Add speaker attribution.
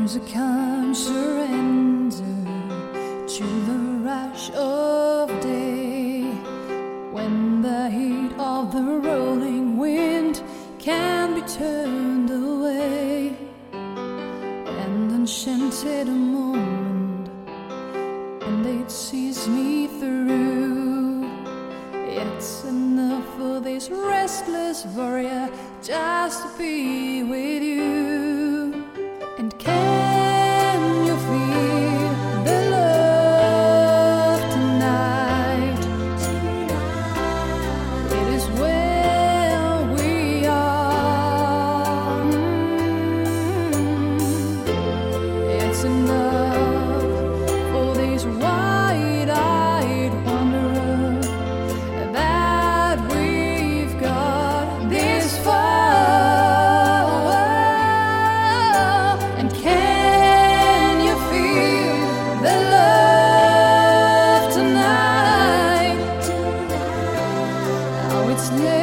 Speaker 1: There's a calm surrender to the rush of day, when the heat of the rolling wind can be turned away. An enchanted moment, and it sees me through. It's enough for this restless warrior just to be with you. And can you feel the love tonight? It is where we are. It's enough for this wide-eyed wanderer that we've got this far. And can you feel the love tonight? Now it's late.